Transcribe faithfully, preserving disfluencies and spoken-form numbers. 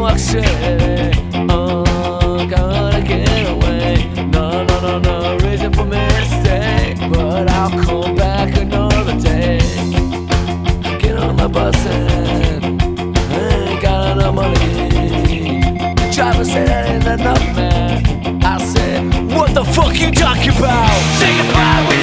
York City. Oh, gonna get away. No, no, no, no reason for me to stay, but I'll come back another day. Get on the bus and I ain't got enough money. The driver said that ain't enough, man. I said, what the fuck you talking about? Say goodbye.